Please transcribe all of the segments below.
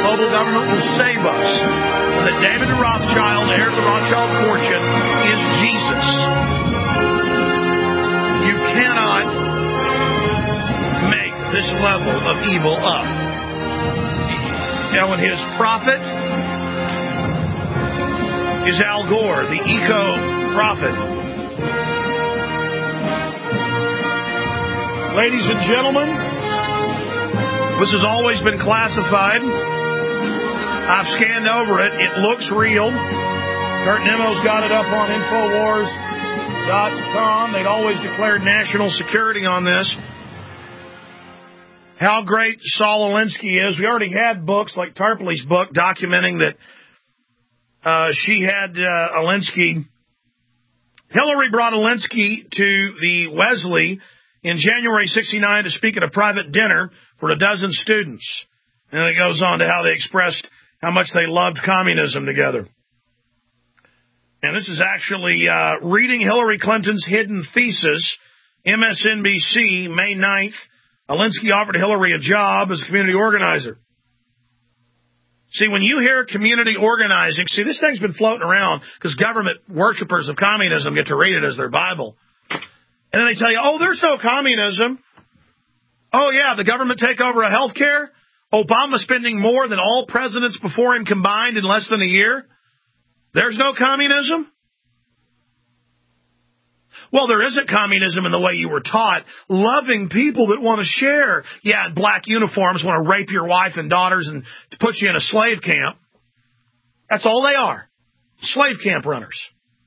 global government will save us. And that David Rothschild, heir to the Rothschild fortune, is Jesus. You cannot make this level of evil up. And his prophet is Al Gore, the eco-prophet. Ladies and gentlemen, this has always been classified. I've scanned over it. It looks real. Kurt Nemo's got it up on Infowars.com. They'd always declared national security on this. How great Saul Alinsky is. We already had books like Tarpley's book documenting that she had Alinsky. Hillary brought Alinsky to the Wesley in January '69 to speak at a private dinner for a dozen students. And it goes on to how they expressed how much they loved communism together. And this is actually reading Hillary Clinton's hidden thesis, MSNBC, May 9th. Alinsky offered Hillary a job as a community organizer. See, when you hear community organizing, see, this thing's been floating around because government worshipers of communism get to read it as their Bible. And then they tell you, oh, there's no communism. Oh, yeah, the government take over a health care? Obama spending more than all presidents before him combined in less than a year? There's no communism? Well, there isn't communism in the way you were taught. Loving people that want to share. Yeah, black uniforms want to rape your wife and daughters and put you in a slave camp. That's all they are. Slave camp runners.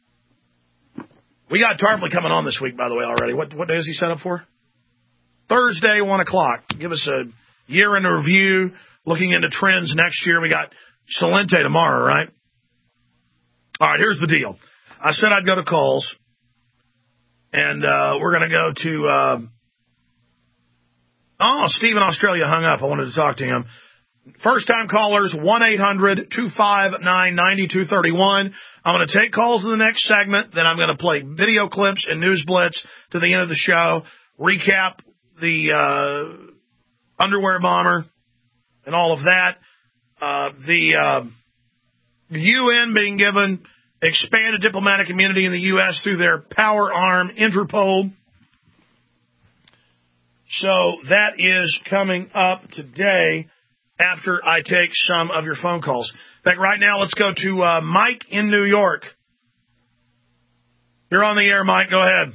We got Tarpley coming on this week, by the way, already. What day is he set up for? Thursday, 1 o'clock. Give us a year in review, looking into trends next year. We got Salente tomorrow, right? All right, here's the deal. I said I'd go to calls. And we're going to go to, Steve in Australia hung up. I wanted to talk to him. First-time callers, 1-800-259-9231. I'm going to take calls in the next segment. Then I'm going to play video clips and news blitz to the end of the show, recap the underwear bomber and all of that. The UN being given expanded diplomatic immunity in the U.S. through their power arm, Interpol. So that is coming up today after I take some of your phone calls. In fact, right now, let's go to Mike in New York. You're on the air, Mike. Go ahead.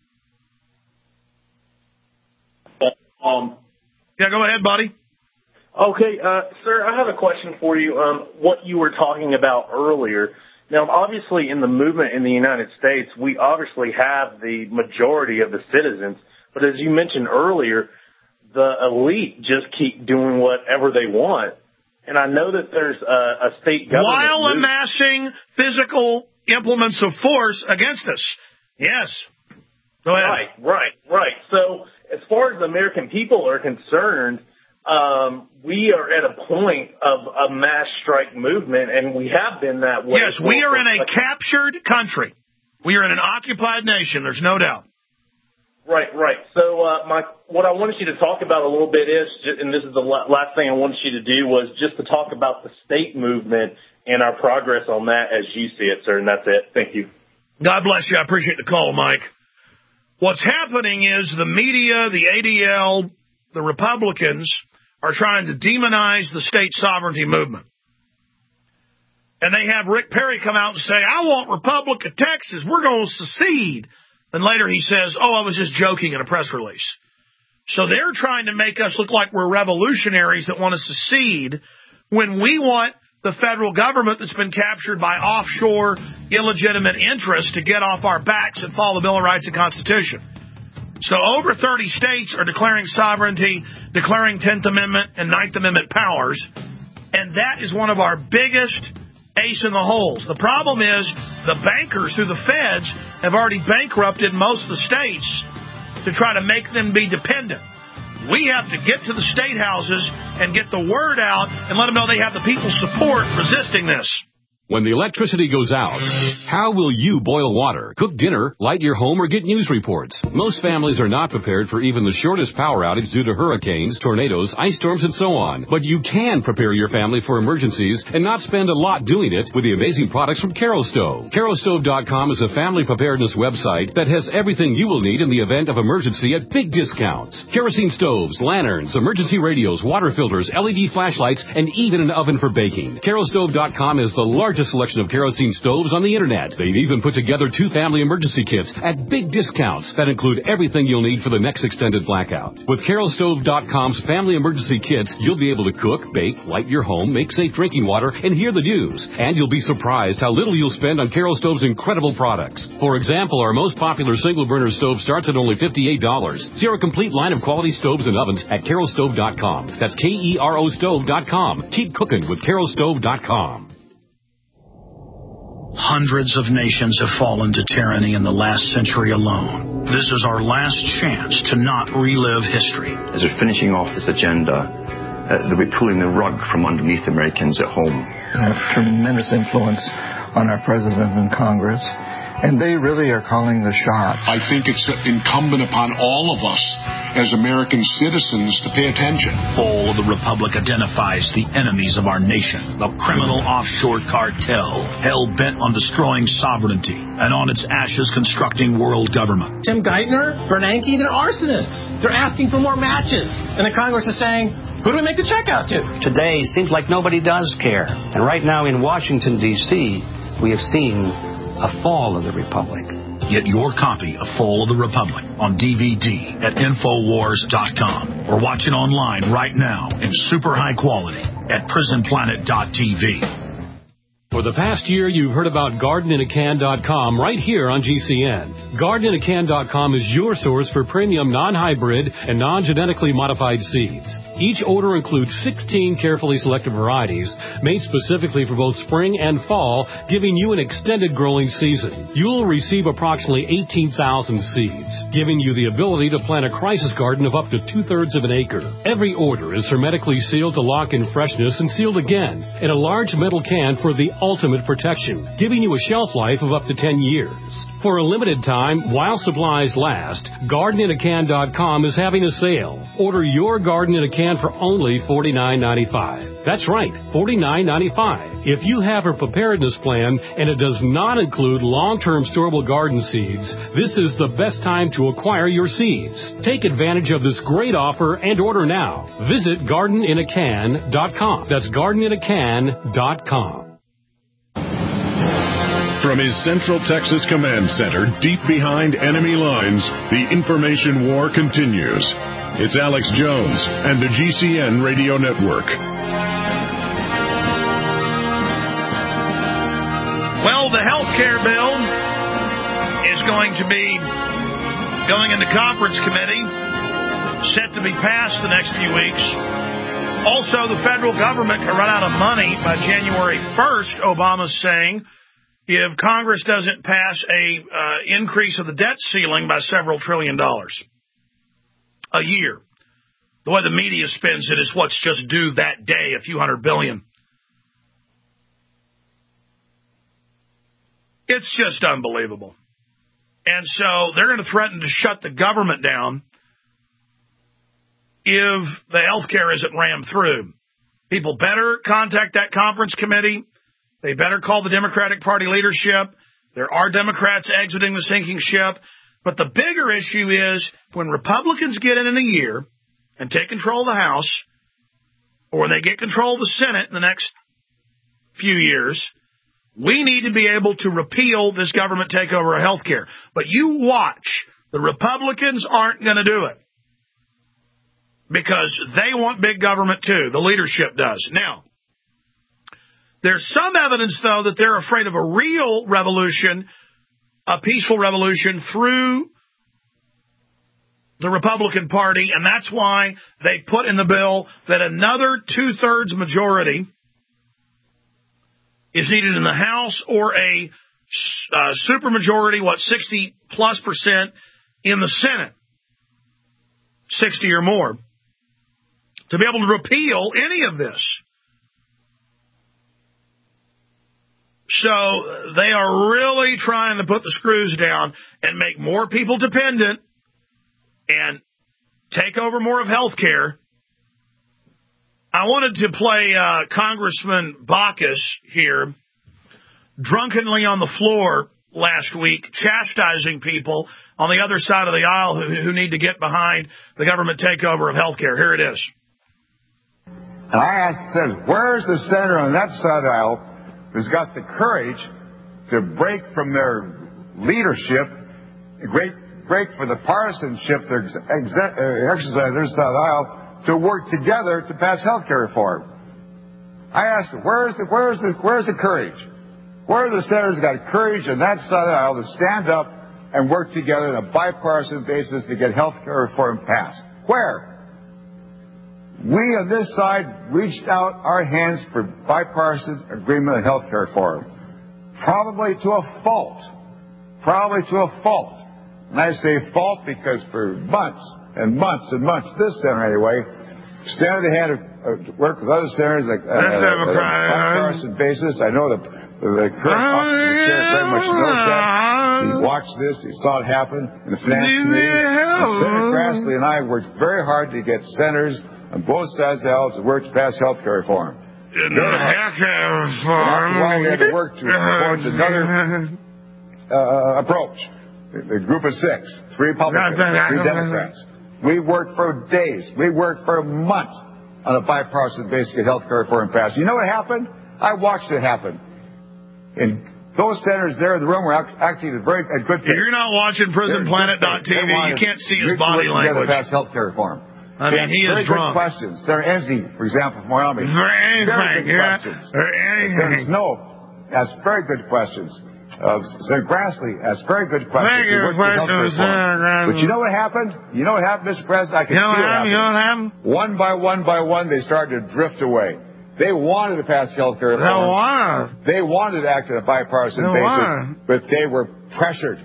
Yeah, go ahead, buddy. Okay, sir, I have a question for you. What you were talking about earlier. Now, obviously, in the movement in the United States, we obviously have the majority of the citizens. But as you mentioned earlier, the elite just keep doing whatever they want. And I know that there's a state government. While amassing physical implements of force against us. Yes. Go ahead. Right. So as far as the American people are concerned, we are at a point of a mass strike movement, and we have been that way. Yes, we are in a captured country. We are in an occupied nation. There's no doubt. Right. So what I wanted you to talk about a little bit is, and this is the last thing I wanted you to do, was just to talk about the state movement and our progress on that as you see it, sir, and that's it. Thank you. God bless you. I appreciate the call, Mike. What's happening is the media, the ADL, the Republicans are trying to demonize the state sovereignty movement. And they have Rick Perry come out and say, I want Republic of Texas. We're going to secede. Then later he says, I was just joking in a press release. So they're trying to make us look like we're revolutionaries that want to secede when we want the federal government that's been captured by offshore illegitimate interests to get off our backs and follow the Bill of Rights and Constitution. So over 30 states are declaring sovereignty, declaring 10th Amendment and 9th Amendment powers, and that is one of our biggest ace in the holes. The problem is the bankers through the feds have already bankrupted most of the states to try to make them be dependent. We have to get to the state houses and get the word out and let them know they have the people's support resisting this. When the electricity goes out, how will you boil water, cook dinner, light your home, or get news reports? Most families are not prepared for even the shortest power outage due to hurricanes, tornadoes, ice storms, and so on. But you can prepare your family for emergencies and not spend a lot doing it with the amazing products from Kerastove. Kerastove.com is a family preparedness website that has everything you will need in the event of emergency at big discounts. Kerosene stoves, lanterns, emergency radios, water filters, LED flashlights, and even an oven for baking. Kerastove.com is the largest selection of kerosene stoves on the internet. They've even put together 2 family emergency kits at big discounts that include everything you'll need for the next extended blackout. With Kerastove.com's family emergency kits, you'll be able to cook, bake, light your home, make safe drinking water, and hear the news. And you'll be surprised how little you'll spend on Kerastove's incredible products. For example, our most popular single burner stove starts at only $58. See our complete line of quality stoves and ovens at Kerastove.com. That's KERO stove.com. Keep cooking with Kerastove.com. Hundreds of nations have fallen to tyranny in the last century alone. This is our last chance to not relive history. As we're finishing off this agenda, that we're pulling the rug from underneath Americans at home. We have tremendous influence on our president and Congress, and they really are calling the shots. I think it's incumbent upon all of us as American citizens to pay attention. Fall of the Republic identifies the enemies of our nation, the criminal offshore cartel, hell-bent on destroying sovereignty, and on its ashes constructing world government. Tim Geithner, Bernanke, they're arsonists. They're asking for more matches. And the Congress is saying, who do we make the check out to? Today seems like nobody does care. And right now in Washington, D.C., we have seen a fall of the Republic. Get your copy of Fall of the Republic on DVD at Infowars.com or watch it online right now in super high quality at PrisonPlanet.tv. For the past year, you've heard about GardenInACan.com right here on GCN. GardenInACan.com is your source for premium non-hybrid and non-genetically modified seeds. Each order includes 16 carefully selected varieties made specifically for both spring and fall, giving you an extended growing season. You'll receive approximately 18,000 seeds, giving you the ability to plant a crisis garden of up to 2/3 of an acre. Every order is hermetically sealed to lock in freshness and sealed again in a large metal can for the ultimate protection, giving you a shelf life of up to 10 years. For a limited time, while supplies last, GardenInACan.com is having a sale. Order your garden in a can for only $49.95. That's right, $49.95. If you have a preparedness plan and it does not include long-term storable garden seeds, this is the best time to acquire your seeds. Take advantage of this great offer and order now. Visit GardenInACan.com. That's GardenInACan.com. From his Central Texas Command Center, deep behind enemy lines, the information war continues. It's Alex Jones and the GCN Radio Network. Well, the health care bill is going to be going into conference committee, set to be passed the next few weeks. Also, the federal government can run out of money by January 1st, Obama's saying, if Congress doesn't pass a increase of the debt ceiling by several $1 trillion a year. The way the media spins it is what's just due that day, a few $100 billion. It's just unbelievable. And so they're going to threaten to shut the government down if the health care isn't rammed through. People better contact that conference committee. They better call the Democratic Party leadership. There are Democrats exiting the sinking ship. But the bigger issue is when Republicans get in a year and take control of the House, or when they get control of the Senate in the next few years, we need to be able to repeal this government takeover of health care. But you watch. The Republicans aren't going to do it because they want big government too. The leadership does. Now, there's some evidence, though, that they're afraid of a real revolution, a peaceful revolution through the Republican Party, and that's why they put in the bill that another 2/3 majority is needed in the House or a supermajority, 60+% in the Senate, 60 or more, to be able to repeal any of this. So they are really trying to put the screws down and make more people dependent and take over more of health care. I wanted to play Congressman Baucus here, drunkenly on the floor last week, chastising people on the other side of the aisle who need to get behind the government takeover of health care. Here it is. And I said, where's the senator on that side of the aisle who's got the courage to break from their leadership, break for the partisanship they're exercising on their side of the aisle, to work together to pass health care reform? I asked them, where's the courage? Where are the senators who got courage on that side of the aisle to stand up and work together on a bipartisan basis to get health care reform passed? Where? We on this side reached out our hands for bipartisan agreement on health care reform. Probably to a fault. And I say fault because for months and months and months, this senator anyway, stand at the hand of work with other senators on a bipartisan basis. I know the current officer of the chair very much knows that. He watched this. He saw it happen in the finance committee. And Senator Grassley and I worked very hard to get senators on both sides of the aisle to work to pass health care reform. While we had to work towards another approach. The group of 6, 3 Republicans, 3 Democrats. We worked for days. We worked for months on a bipartisan basis to get health care reform passed. You know what happened? I watched it happen. And those senators there in the room were acting at good faith. If you're not watching PrisonPlanet.tv, you can't see his body language. Pass health care reform. I mean, he is drunk. Good questions. Senator Enzi, for example, from Wyoming. Very good questions. Senator Snow asked very good questions. Senator Grassley asked very good questions. But you know what happened? You know what happened, Mr. President? I can see what happened. One by one, they started to drift away. They wanted to pass health care reform. They wanted to act on a bipartisan basis, but they were pressured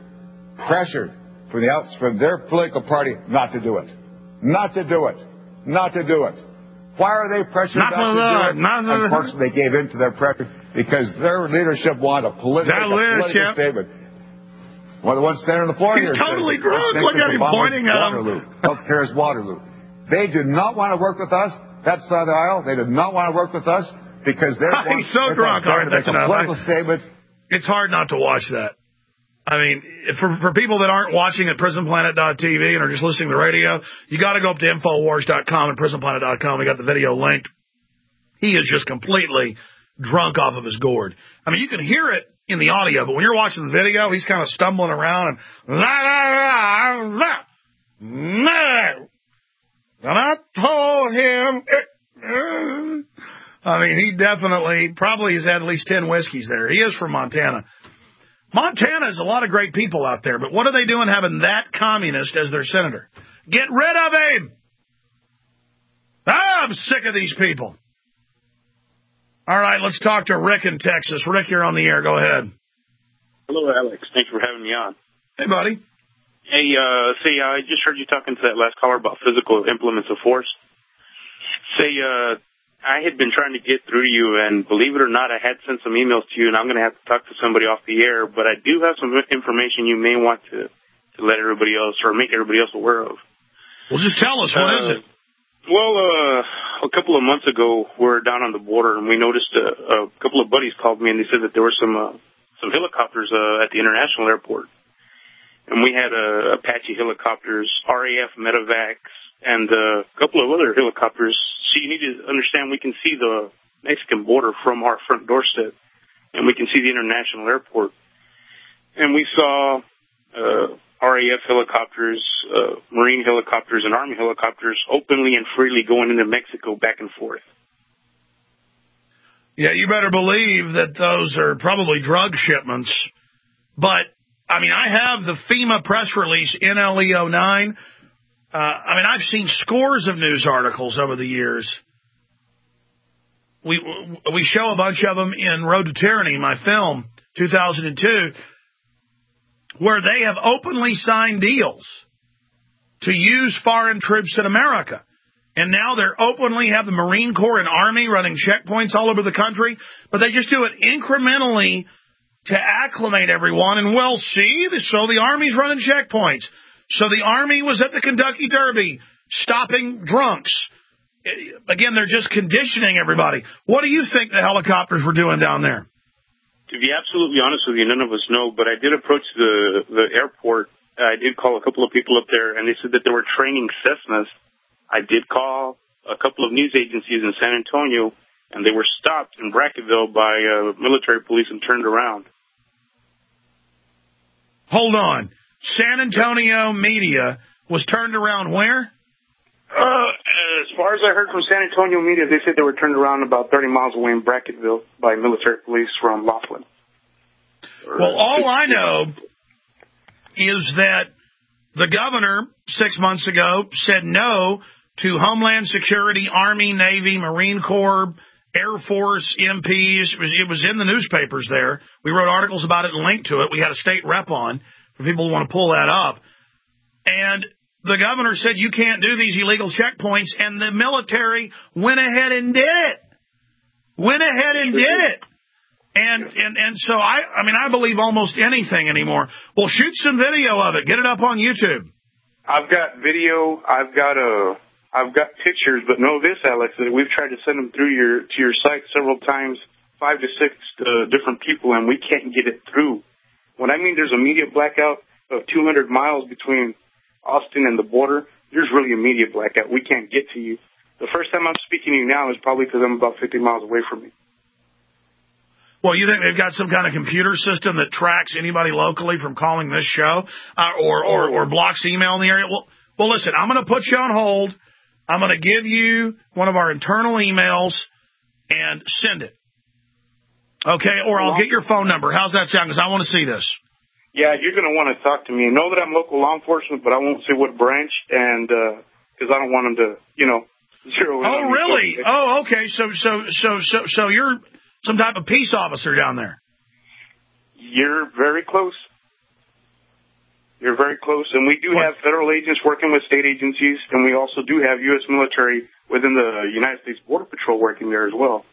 from their political party not to do it. Not to do it. Why are they pressured not to do it? Unfortunately, they gave in to their pressure because their leadership wanted a political statement. Well, the one standing on the floor here. He's totally drunk. Look at him pointing at him. Health care is Waterloo. They do not want to work with us. That side of the aisle, they do not want to work with us because he's so drunk. All right, that's enough. Political statement. It's hard not to watch that. I mean, for people that aren't watching at PrisonPlanet.tv and are just listening to the radio, you got to go up to Infowars.com and PrisonPlanet.com. We got the video linked. He is just completely drunk off of his gourd. I mean, you can hear it in the audio, but when you're watching the video, he's kind of stumbling around and and I told him. I mean, he definitely probably has had at least 10 whiskeys there. He is from Montana. Montana has a lot of great people out there, but what are they doing having that communist as their senator? Get rid of him! I'm sick of these people. All right, let's talk to Rick in Texas. Rick, you're on the air. Go ahead. Hello, Alex. Thanks for having me on. Hey, buddy. Hey, I just heard you talking to that last caller about physical implements of force. I had been trying to get through to you, and believe it or not, I had sent some emails to you, and I'm going to have to talk to somebody off the air, but I do have some information you may want to let everybody else or make everybody else aware of. Well, just tell us. What is it? Well, a couple of months ago, we were down on the border, and we noticed a couple of buddies called me, and they said that there were some helicopters at the international airport. And we had Apache helicopters, RAF medevacs, and a couple of other helicopters. So you need to understand we can see the Mexican border from our front doorstep, and we can see the international airport. And we saw RAF helicopters, Marine helicopters, and Army helicopters openly and freely going into Mexico back and forth. Yeah, you better believe that those are probably drug shipments. But, I mean, I have the FEMA press release, NLE-09. I mean, I've seen scores of news articles over the years. We show a bunch of them in Road to Tyranny, my film, 2002, where they have openly signed deals to use foreign troops in America. And now they're openly have the Marine Corps and Army running checkpoints all over the country, but they just do it incrementally to acclimate everyone. And well, see, so the Army's running checkpoints. So the Army was at the Kentucky Derby stopping drunks. Again, they're just conditioning everybody. What do you think the helicopters were doing down there? To be absolutely honest with you, none of us know, but I did approach the airport. I did call a couple of people up there, and they said that they were training Cessnas. I did call a couple of news agencies in San Antonio, and they were stopped in Brackettville by military police and turned around. Hold on. San Antonio media was turned around where? As far as I heard from San Antonio media, they said they were turned around about 30 miles away in Brackettville by military police from Laughlin. Well, all I know is that the governor 6 months ago said no to Homeland Security, Army, Navy, Marine Corps, Air Force MPs. It was in the newspapers there. We wrote articles about it and linked to it. We had a state rep on for people who want to pull that up. And the governor said you can't do these illegal checkpoints, and the military went ahead and did it. And so I believe almost anything anymore. Well, shoot some video of it. Get it up on YouTube. I've got video. I've got pictures, but know this, Alex, that we've tried to send them through to your site several times, 5 to 6 different people, and we can't get it through. When I mean there's a media blackout of 200 miles between Austin and the border, there's really a media blackout. We can't get to you. The first time I'm speaking to you now is probably because I'm about 50 miles away from you. Well, you think they've got some kind of computer system that tracks anybody locally from calling this show or blocks email in the area? Well, listen, I'm going to put you on hold. I'm going to give you one of our internal emails and send it. Okay? Or I'll get your phone number. How's that sound? Because I want to see this. Yeah, you're going to want to talk to me. Know that I'm local law enforcement, but I won't say what branch, and because I don't want them to, zero in. Oh, really? Oh, okay. So you're some type of peace officer down there. You're very close. You're very close, and we do have federal agents working with state agencies, and we also do have U.S. military within the United States Border Patrol working there as well.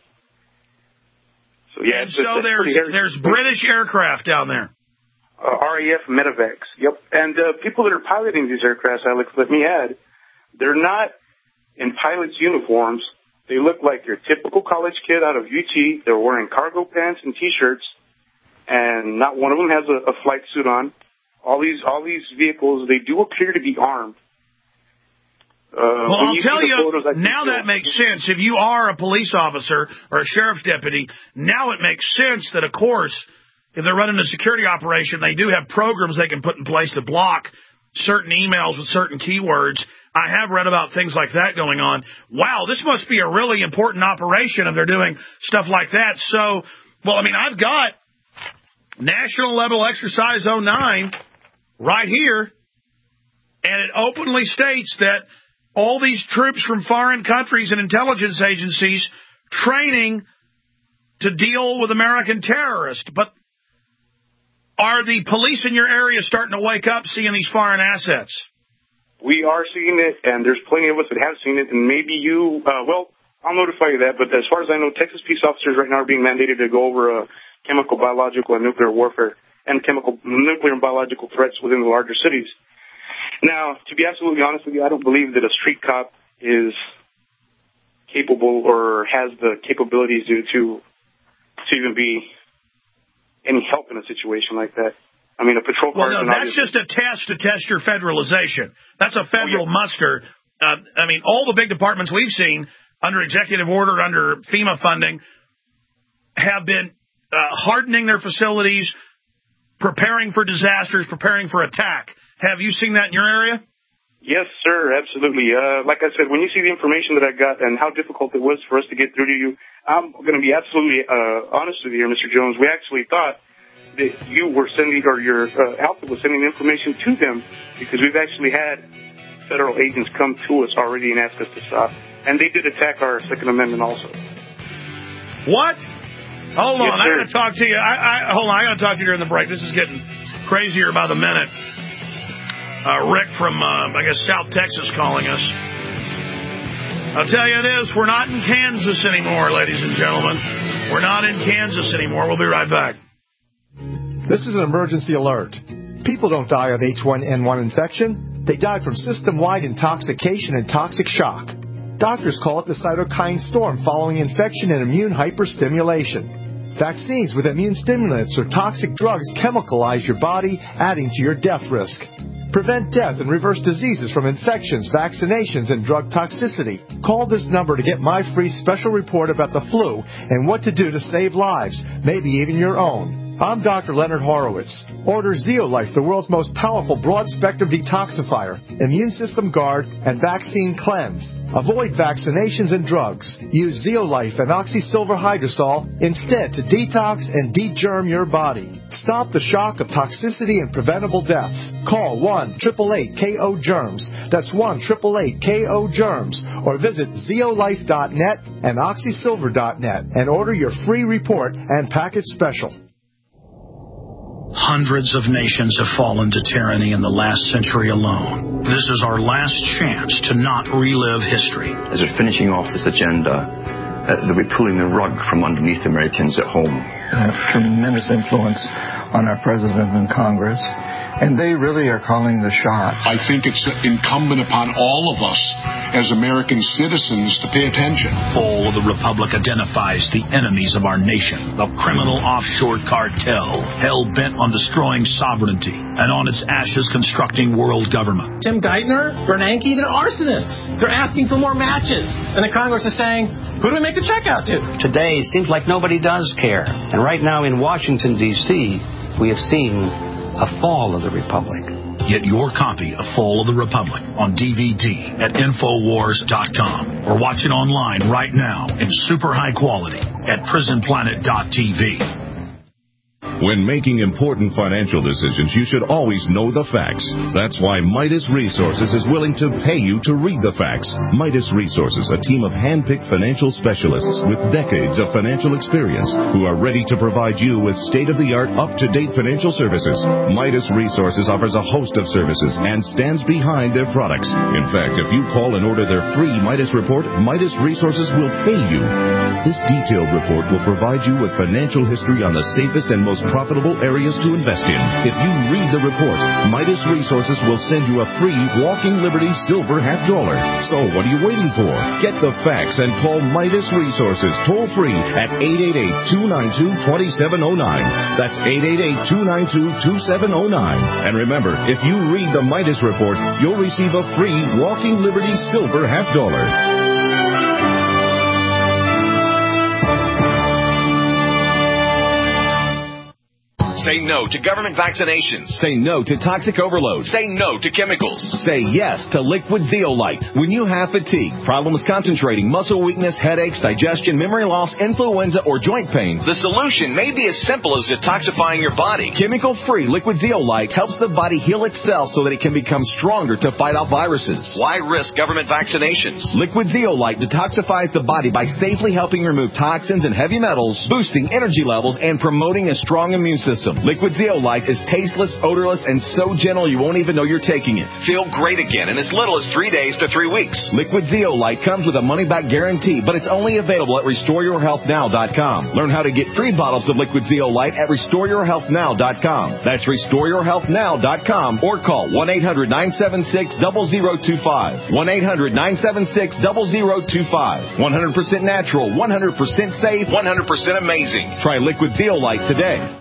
So yeah, there's British aircraft down there. RAF Medevacs, yep. And people that are piloting these aircraft, Alex, let me add, they're not in pilot's uniforms. They look like your typical college kid out of UT. They're wearing cargo pants and T-shirts, and not one of them has a flight suit on. All these vehicles, they do appear to be armed. Well, I'll tell you, now that makes sense. If you are a police officer or a sheriff's deputy, now it makes sense that, of course, if they're running a security operation, they do have programs they can put in place to block certain emails with certain keywords. I have read about things like that going on. Wow, this must be a really important operation if they're doing stuff like that. So, I've got National Level Exercise 09 right here, and it openly states that all these troops from foreign countries and intelligence agencies training to deal with American terrorists. But are the police in your area starting to wake up seeing these foreign assets? We are seeing it, and there's plenty of us that have seen it, and maybe you, I'll notify you that, but as far as I know, Texas peace officers right now are being mandated to go over chemical, biological, and nuclear warfare and nuclear and biological threats within the larger cities. Now, to be absolutely honest with you, I don't believe that a street cop is capable or has the capabilities to even be any help in a situation like that. I mean, a patrol car... Well, no, that's just a test to test your federalization. That's a federal muster. All the big departments we've seen under executive order, under FEMA funding, have been hardening their facilities, preparing for disasters, preparing for attack. Have you seen that in your area? Yes, sir, absolutely. Like I said, when you see the information that I got and how difficult it was for us to get through to you, I'm going to be absolutely honest with you here, Mr. Jones. We actually thought that you were sending, or your outfit was sending information to them, because we've actually had federal agents come to us already and ask us to stop. And they did attack our Second Amendment also. What? Hold on, I got to talk to you. Hold on, I got to talk to you during the break. This is getting crazier by the minute. Rick from, South Texas calling us. I'll tell you this, we're not in Kansas anymore, ladies and gentlemen. We're not in Kansas anymore. We'll be right back. This is an emergency alert. People don't die of H1N1 infection. They die from system-wide intoxication and toxic shock. Doctors call it the cytokine storm following infection and immune hyperstimulation. Vaccines with immune stimulants or toxic drugs chemicalize your body, adding to your death risk. Prevent death and reverse diseases from infections, vaccinations, and drug toxicity. Call this number to get my free special report about the flu and what to do to save lives, maybe even your own. I'm Dr. Leonard Horowitz. Order Zeolife, the world's most powerful broad-spectrum detoxifier, immune system guard, and vaccine cleanse. Avoid vaccinations and drugs. Use Zeolife and Oxysilver Hydrosol instead to detox and degerm your body. Stop the shock of toxicity and preventable deaths. Call 1-888-KO-GERMS. That's 1-888-KO-GERMS. Or visit zeolife.net and oxysilver.net and order your free report and package special. Hundreds of nations have fallen to tyranny in the last century alone. This is our last chance to not relive history. As we're finishing off this agenda, they'll be pulling the rug from underneath Americans at home. Have tremendous influence on our president and Congress, and they really are calling the shots. I think it's incumbent upon all of us as American citizens to pay attention. Fall of the Republic identifies the enemies of our nation, the criminal offshore cartel, hell-bent on destroying sovereignty, and on its ashes constructing world government. Tim Geithner, Bernanke, they're arsonists. They're asking for more matches. And the Congress is saying, who do we make the check out to? Today, it seems like nobody does care. And right now in Washington, D.C., we have seen a fall of the Republic. Get your copy of Fall of the Republic on DVD at Infowars.com or watch it online right now in super high quality at PrisonPlanet.tv. When making important financial decisions, you should always know the facts. That's why Midas Resources is willing to pay you to read the facts. Midas Resources, a team of hand-picked financial specialists with decades of financial experience who are ready to provide you with state-of-the-art, up-to-date financial services. Midas Resources offers a host of services and stands behind their products. In fact, if you call and order their free Midas report, Midas Resources will pay you. This detailed report will provide you with financial history on the safest and most profitable areas to invest in. If you read the report, Midas Resources will send you a free Walking Liberty silver $50. So what are you waiting for? Get the facts and call Midas Resources toll free at 888-292-2709. That's 888-292-2709. And remember, if you read the Midas report, you'll receive a free Walking Liberty silver $50. Say no to government vaccinations. Say no to toxic overload. Say no to chemicals. Say yes to liquid Zeolite. When you have fatigue, problems concentrating, muscle weakness, headaches, digestion, memory loss, influenza, or joint pain, the solution may be as simple as detoxifying your body. Chemical-free liquid Zeolite helps the body heal itself so that it can become stronger to fight off viruses. Why risk government vaccinations? Liquid Zeolite detoxifies the body by safely helping remove toxins and heavy metals, boosting energy levels, and promoting a strong immune system. Liquid Zeolite is tasteless, odorless, and so gentle you won't even know you're taking it. Feel great again in as little as 3 days to 3 weeks. Liquid Zeolite comes with a money-back guarantee, but it's only available at RestoreYourHealthNow.com. Learn how to get 3 bottles of Liquid Zeolite at RestoreYourHealthNow.com. That's RestoreYourHealthNow.com or call 1-800-976-0025. 1-800-976-0025. 100% natural, 100% safe, 100% amazing. Try Liquid Zeolite today.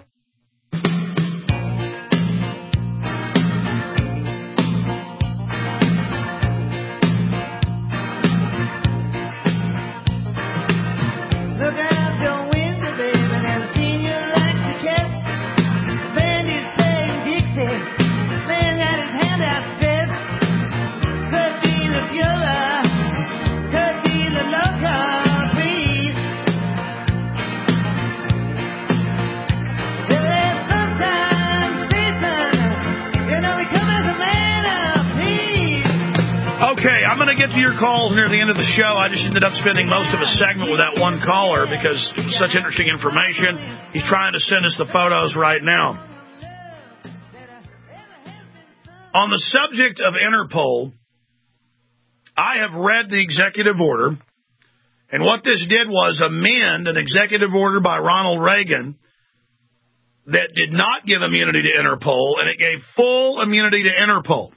I'm going to get to your calls near the end of the show. I just ended up spending most of a segment with that one caller because it was such interesting information. He's trying to send us the photos right now. On the subject of Interpol, I have read the executive order, and what this did was amend an executive order by Ronald Reagan that did not give immunity to Interpol, and it gave full immunity to Interpol.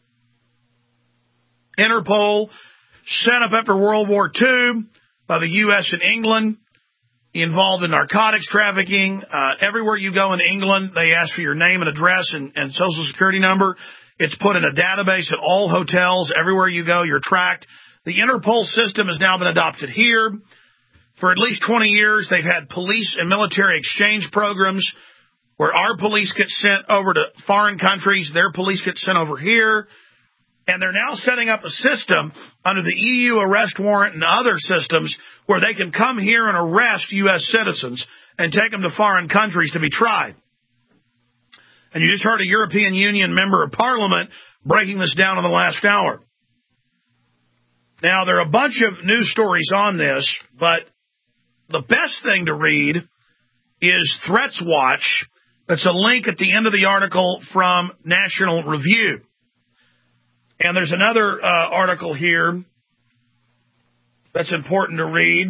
Interpol, set up after World War II by the U.S. and England, involved in narcotics trafficking. Everywhere you go in England, they ask for your name and address and social security number. It's put in a database at all hotels. Everywhere you go, you're tracked. The Interpol system has now been adopted here. For at least 20 years, they've had police and military exchange programs where our police get sent over to foreign countries, their police get sent over here. And they're now setting up a system under the EU arrest warrant and other systems where they can come here and arrest U.S. citizens and take them to foreign countries to be tried. And you just heard a European Union member of Parliament breaking this down in the last hour. Now, there are a bunch of news stories on this, but the best thing to read is Threats Watch. That's a link at the end of the article from National Review. And there's another article here that's important to read.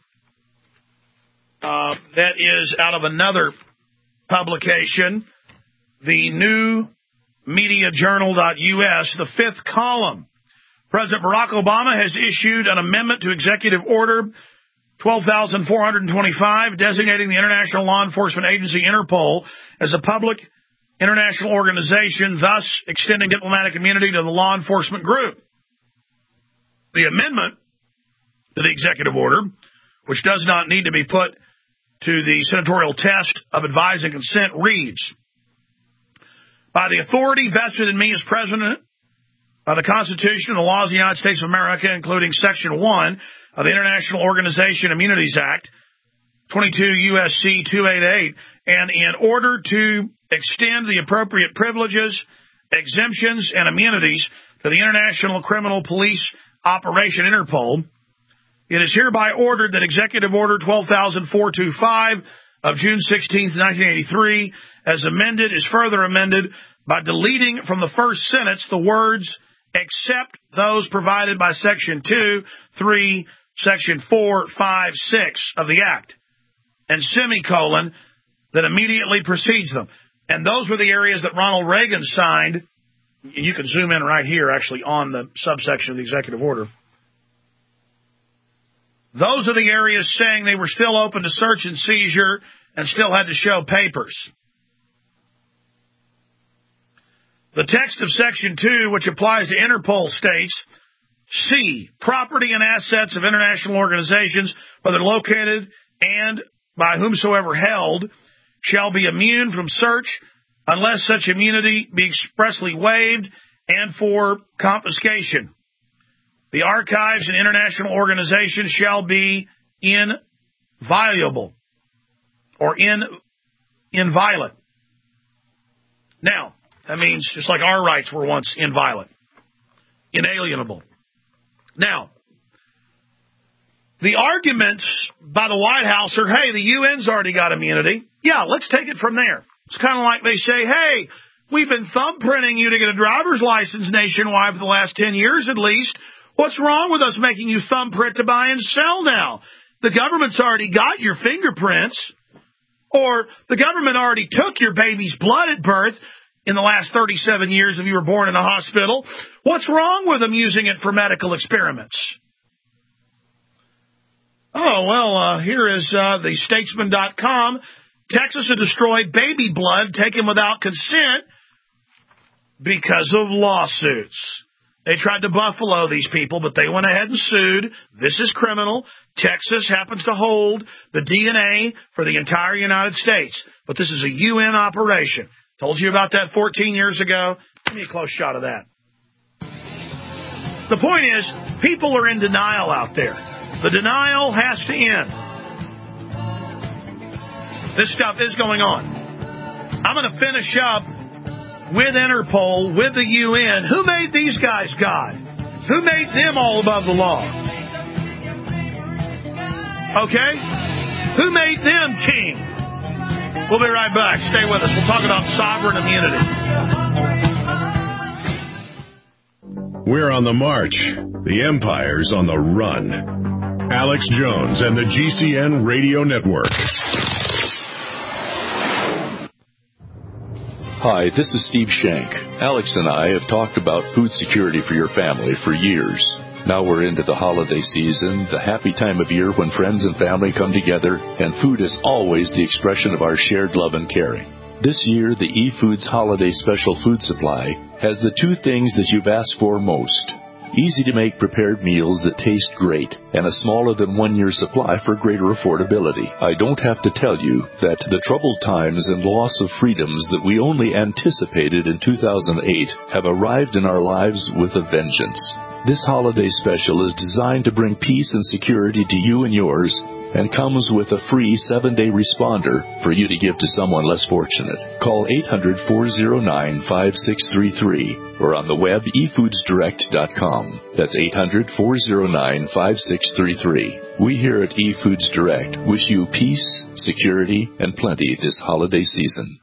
That is out of another publication, the New Media Journal.us, the fifth column. President Barack Obama has issued an amendment to Executive Order 12,425, designating the International Law Enforcement Agency, Interpol, as a public international organization, thus extending diplomatic immunity to the law enforcement group. The amendment to the executive order, which does not need to be put to the senatorial test of advise and consent, reads, by the authority vested in me as president by the Constitution and the laws of the United States of America, including Section 1 of the International Organization Immunities Act, 22 U.S.C. 288, and in order to extend the appropriate privileges, exemptions, and immunities to the International Criminal Police Operation Interpol, it is hereby ordered that Executive Order 12,425 of June 16, 1983, as amended, is further amended by deleting from the first sentence the words, except those provided by Section 2, 3, Section 4, 5, 6 of the Act, and semicolon that immediately precedes them. And those were the areas that Ronald Reagan signed. You can zoom in right here, actually, on the subsection of the executive order. Those are the areas saying they were still open to search and seizure and still had to show papers. The text of Section 2, which applies to Interpol, states, C, property and assets of international organizations, whether located and by whomsoever held, shall be immune from search unless such immunity be expressly waived and for confiscation. The archives and international organizations shall be inviolable or inviolate. Now, that means just like our rights were once inviolate, inalienable. Now, the arguments by the White House are, hey, the UN's already got immunity. Yeah, let's take it from there. It's kind of like they say, hey, we've been thumbprinting you to get a driver's license nationwide for the last 10 years at least. What's wrong with us making you thumbprint to buy and sell now? The government's already got your fingerprints, or the government already took your baby's blood at birth in the last 37 years if you were born in a hospital. What's wrong with them using it for medical experiments? Oh, well, here is the statesman.com. Texas had destroyed baby blood taken without consent because of lawsuits. They tried to buffalo these people, but they went ahead and sued. This is criminal. Texas happens to hold the DNA for the entire United States. But this is a UN operation. Told you about that 14 years ago. Give me a close shot of that. The point is, people are in denial out there. The denial has to end. This stuff is going on. I'm going to finish up with Interpol, with the UN. Who made these guys God? Who made them all above the law? Okay? Who made them king? We'll be right back. Stay with us. We'll talk about sovereign immunity. We're on the march. The empire's on the run. Alex Jones and the GCN Radio Network. Hi, this is Steve Shank. Alex and I have talked about food security for your family for years. Now we're into the holiday season, the happy time of year when friends and family come together, and food is always the expression of our shared love and caring. This year, the eFoods Holiday Special Food Supply has the two things that you've asked for most. Easy-to-make prepared meals that taste great, and a smaller than 1 year supply for greater affordability. I don't have to tell you that the troubled times and loss of freedoms that we only anticipated in 2008 have arrived in our lives with a vengeance. This holiday special is designed to bring peace and security to you and yours, and comes with a free 7-day responder for you to give to someone less fortunate. Call 800-409-5633 or on the web efoodsdirect.com. That's 800-409-5633. We here at eFoods Direct wish you peace, security, and plenty this holiday season.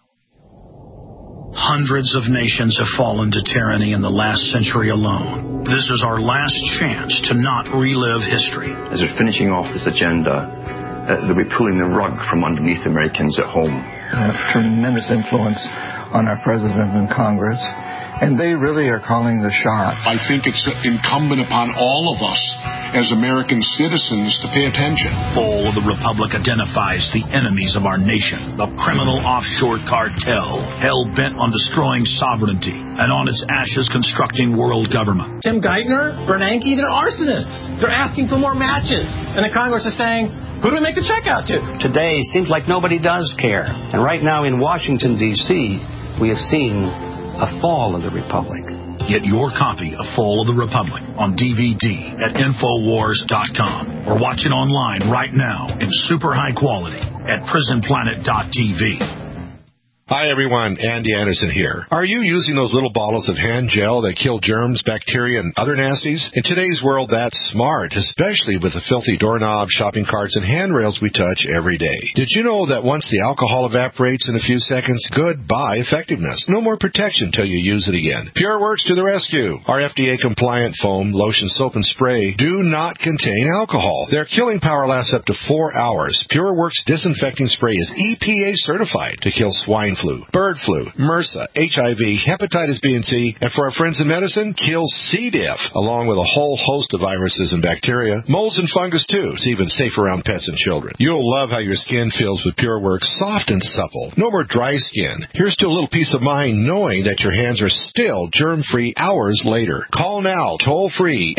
Hundreds of nations have fallen to tyranny in the last century alone. This is our last chance to not relive history. As we're finishing off this agenda, they'll be pulling the rug from underneath Americans at home. Have tremendous influence on our president and Congress, and they really are calling the shots. I think it's incumbent upon all of us as American citizens to pay attention. Fall of the Republic identifies the enemies of our nation, the criminal offshore cartel, hell-bent on destroying sovereignty, and on its ashes constructing world government. Tim Geithner, Bernanke, they're arsonists. They're asking for more matches. And the Congress is saying, who do we make the check out to? Today seems like nobody does care. And right now in Washington, D.C., we have seen a fall of the Republic. Get your copy of Fall of the Republic on DVD at Infowars.com or watch it online right now in super high quality at PrisonPlanet.tv. Hi, everyone. Andy Anderson here. Are you using those little bottles of hand gel that kill germs, bacteria, and other nasties? In today's world, that's smart, especially with the filthy doorknobs, shopping carts, and handrails we touch every day. Did you know that once the alcohol evaporates in a few seconds, goodbye effectiveness? No more protection till you use it again. PureWorks to the rescue. Our FDA-compliant foam, lotion, soap, and spray do not contain alcohol. Their killing power lasts up to 4 hours. PureWorks disinfecting spray is EPA certified to kill swine flu, bird flu, MRSA, HIV, hepatitis B and C, and for our friends in medicine, kills C. diff, along with a whole host of viruses and bacteria, molds and fungus too. It's even safe around pets and children. You'll love how your skin feels with PureWorks, soft and supple. No more dry skin. Here's to a little peace of mind knowing that your hands are still germ-free hours later. Call now, toll-free,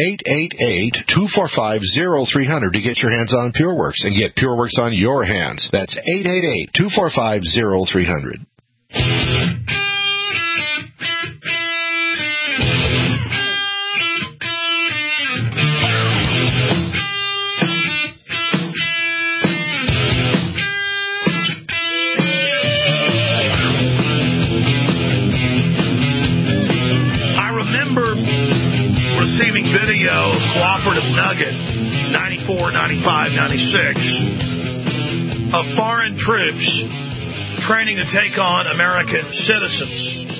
888-245-0300 to get your hands on PureWorks and get PureWorks on your hands. That's 888-245-0300. Receiving video of Cooperative Nugget 94, 95, 96 of foreign troops training to take on American citizens.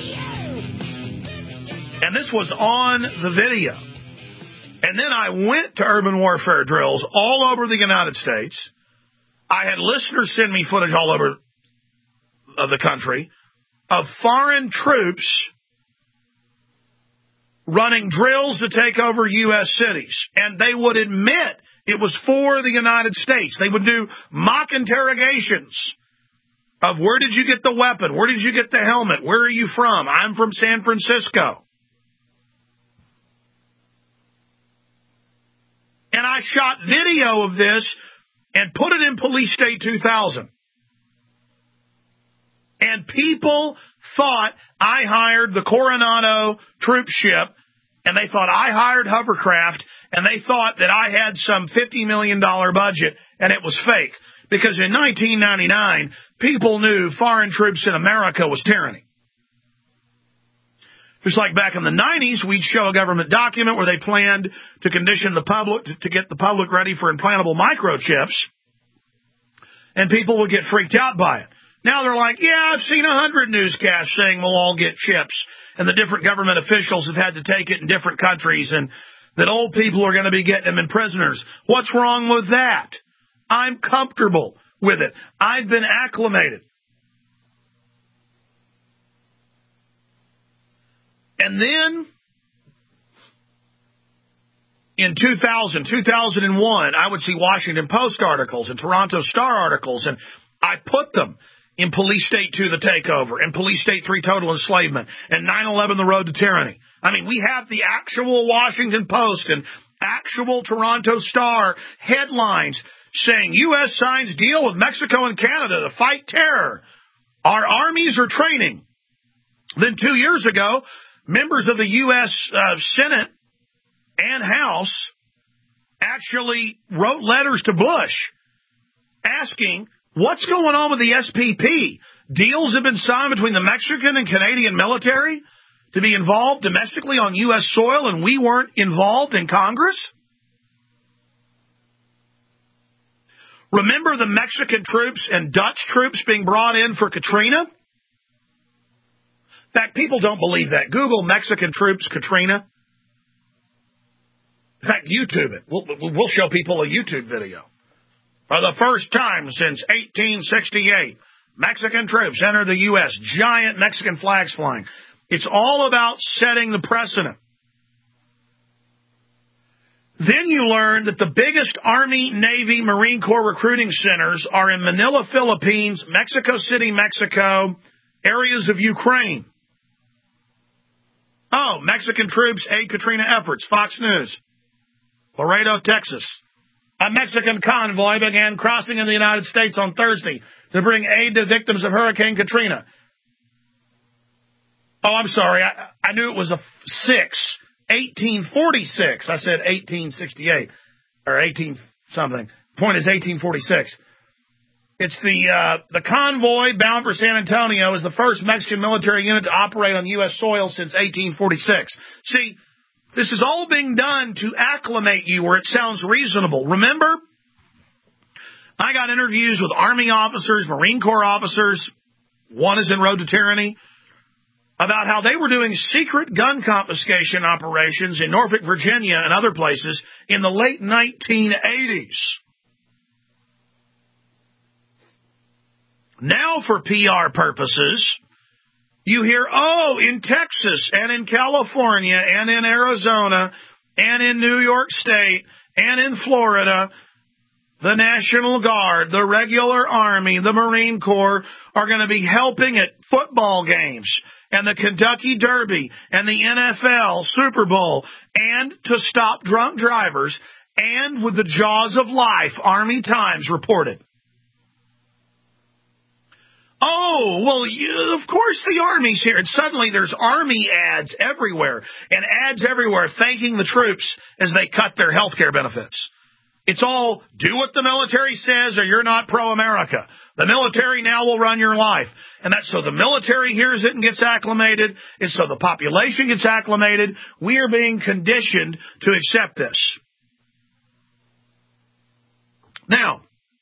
And this was on the video. And then I went to urban warfare drills all over the United States. I had listeners send me footage all over the country of foreign troops running drills to take over U.S. cities. And they would admit it was for the United States. They would do mock interrogations of where did you get the weapon? Where did you get the helmet? Where are you from? I'm from San Francisco. And I shot video of this and put it in Police State 2000. And people thought I hired the Coronado troop ship, and they thought I hired hovercraft, and they thought that I had some $50 million budget, and it was fake. Because in 1999, people knew foreign troops in America was tyranny. Just like back in the 90s, we'd show a government document where they planned to condition the public, to get the public ready for implantable microchips, and people would get freaked out by it. Now they're like, yeah, I've seen 100 newscasts saying we'll all get chips, and the different government officials have had to take it in different countries, and that old people are going to be getting them in prisoners. What's wrong with that? I'm comfortable with it. I've been acclimated. And then in 2000, 2001, I would see Washington Post articles and Toronto Star articles, and I put them in Police State 2, The Takeover, and Police State 3, Total Enslavement, and 9/11, The Road to Tyranny. I mean, we have the actual Washington Post and actual Toronto Star headlines saying U.S. signs deal with Mexico and Canada to fight terror. Our armies are training. Then 2 years ago, members of the U.S. Senate and House actually wrote letters to Bush asking, what's going on with the SPP? Deals have been signed between the Mexican and Canadian military to be involved domestically on U.S. soil, and we weren't involved in Congress? Remember the Mexican troops and Dutch troops being brought in for Katrina? In fact, people don't believe that. Google Mexican troops, Katrina. In fact, YouTube it. We'll show people a YouTube video. For the first time since 1868, Mexican troops enter the U.S., giant Mexican flags flying. It's all about setting the precedent. Then you learn that the biggest Army, Navy, Marine Corps recruiting centers are in Manila, Philippines, Mexico City, Mexico, areas of Ukraine. Oh, Mexican troops aid Katrina efforts, Fox News. Laredo, Texas. A Mexican convoy began crossing in the United States on Thursday to bring aid to victims of Hurricane Katrina. Oh, I'm sorry. I knew it was a 1846. I said 1868 or 18 something. Point is 1846. It's the convoy bound for San Antonio is the first Mexican military unit to operate on U.S. soil since 1846. See, this is all being done to acclimate you where it sounds reasonable. Remember, I got interviews with Army officers, Marine Corps officers, one is in Road to Tyranny, about how they were doing secret gun confiscation operations in Norfolk, Virginia, and other places in the late 1980s. Now, for PR purposes, you hear, oh, in Texas and in California and in Arizona and in New York State and in Florida, the National Guard, the regular Army, the Marine Corps are going to be helping at football games and the Kentucky Derby and the NFL Super Bowl and to stop drunk drivers and with the jaws of life, Army Times reported. Oh, well, of course the Army's here. And suddenly there's Army ads everywhere and ads everywhere thanking the troops as they cut their health care benefits. It's all do what the military says or you're not pro-America. The military now will run your life. And that's so the military hears it and gets acclimated. It's so the population gets acclimated. We are being conditioned to accept this. Now,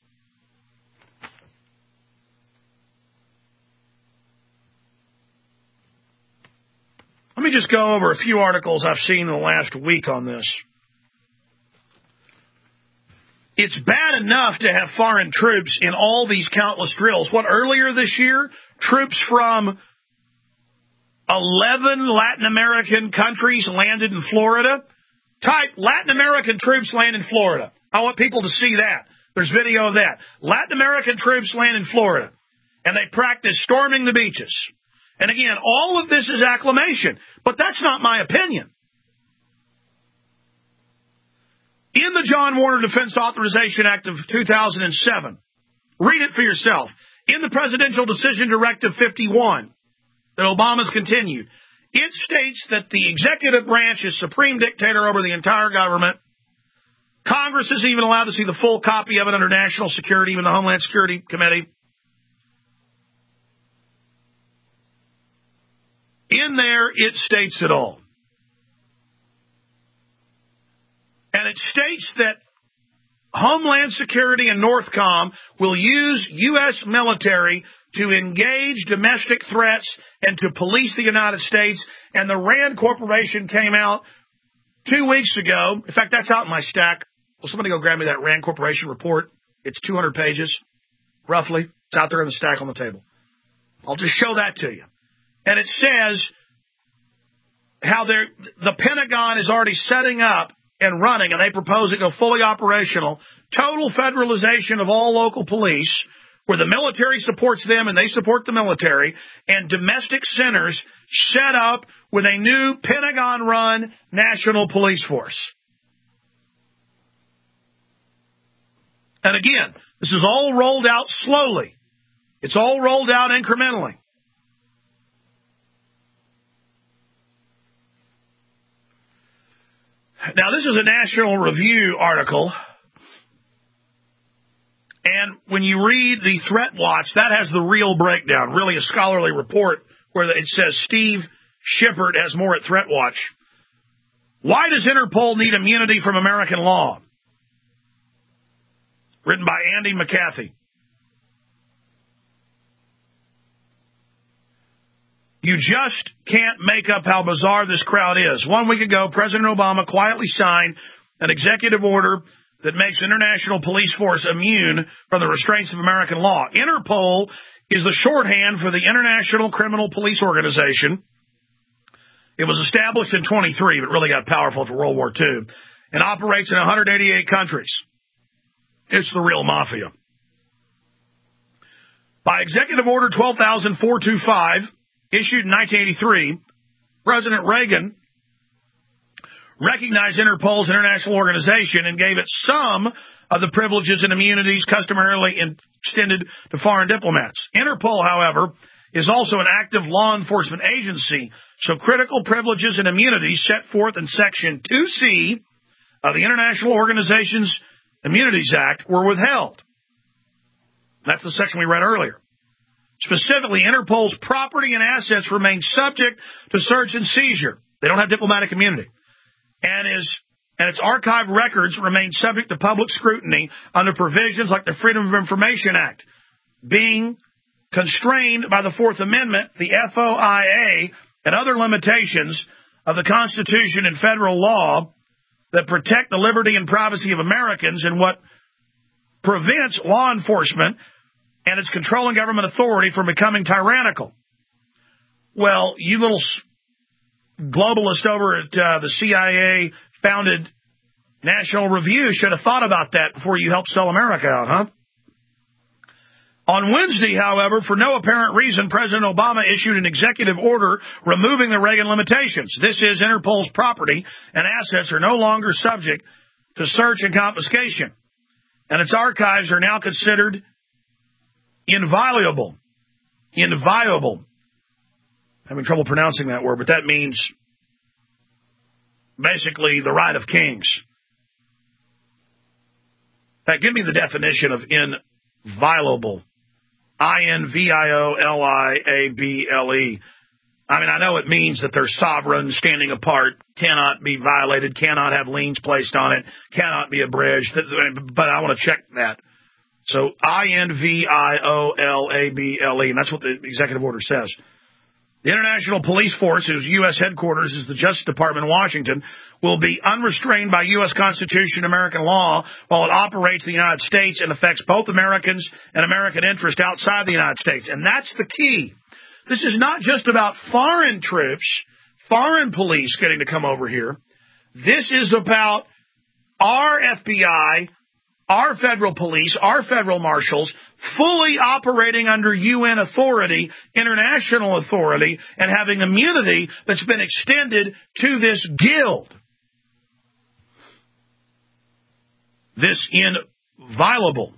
let me just go over a few articles I've seen in the last week on this. It's bad enough to have foreign troops in all these countless drills. What, earlier this year, troops from 11 Latin American countries landed in Florida? Type Latin American troops land in Florida. I want people to see that. There's video of that. Latin American troops land in Florida, and they practice storming the beaches. And again, all of this is acclamation, but that's not my opinion. In the John Warner Defense Authorization Act of 2007, read it for yourself. In the Presidential Decision Directive 51 that Obama's continued, it states that the executive branch is supreme dictator over the entire government. Congress isn't even allowed to see the full copy of it under national security, even the Homeland Security Committee. In there, it states it all. And it states that Homeland Security and Northcom will use U.S. military to engage domestic threats and to police the United States. And the RAND Corporation came out 2 weeks ago. In fact, that's out in my stack. Will somebody go grab me that RAND Corporation report? It's 200 pages, roughly. It's out there in the stack on the table. I'll just show that to you. And it says how the Pentagon is already setting up and running, and they propose it go fully operational, total federalization of all local police, where the military supports them and they support the military, and domestic centers set up with a new Pentagon-run national police force. And again, this is all rolled out slowly. It's all rolled out incrementally. Now, this is a National Review article. And when you read the Threat Watch, that has the real breakdown, really a scholarly report where it says Steve Shippert has more at Threat Watch. Why does Interpol need immunity from American law? Written by Andy McCarthy. You just can't make up how bizarre this crowd is. 1 week ago, President Obama quietly signed an executive order that makes international police force immune from the restraints of American law. Interpol is the shorthand for the International Criminal Police Organization. It was established in 1923, but really got powerful after World War II, and operates in 188 countries. It's the real mafia. By Executive Order 12,425, issued in 1983, President Reagan recognized Interpol's international organization and gave it some of the privileges and immunities customarily extended to foreign diplomats. Interpol, however, is also an active law enforcement agency, so critical privileges and immunities set forth in Section 2C of the International Organizations Immunities Act were withheld. That's the section we read earlier. Specifically, Interpol's property and assets remain subject to search and seizure. They don't have diplomatic immunity. And its archived records remain subject to public scrutiny under provisions like the Freedom of Information Act, being constrained by the Fourth Amendment, the FOIA, and other limitations of the Constitution and federal law that protect the liberty and privacy of Americans, and what prevents law enforcement and its controlling government authority from becoming tyrannical. Well, you little globalist over at the CIA-founded National Review should have thought about that before you helped sell America out, huh? On Wednesday, however, for no apparent reason, President Obama issued an executive order removing the Reagan limitations. This is Interpol's property and assets are no longer subject to search and confiscation, and its archives are now considered inviolable. Inviolable. Having trouble pronouncing that word, but that means basically the right of kings. Now, give me the definition of inviolable. INVIOLIABLE. I mean, I know it means that they're sovereign, standing apart, cannot be violated, cannot have liens placed on it, cannot be abridged, but I want to check that. So INVIOLABLE, and that's what the executive order says. The International Police Force, whose U.S. headquarters is the Justice Department in Washington, will be unrestrained by U.S. Constitution and American law while it operates in the United States and affects both Americans and American interest outside the United States. And that's the key. This is not just about foreign troops, foreign police getting to come over here. This is about our FBI, our federal police, our federal marshals, fully operating under UN authority, international authority, and having immunity that's been extended to this guild. This inviolable.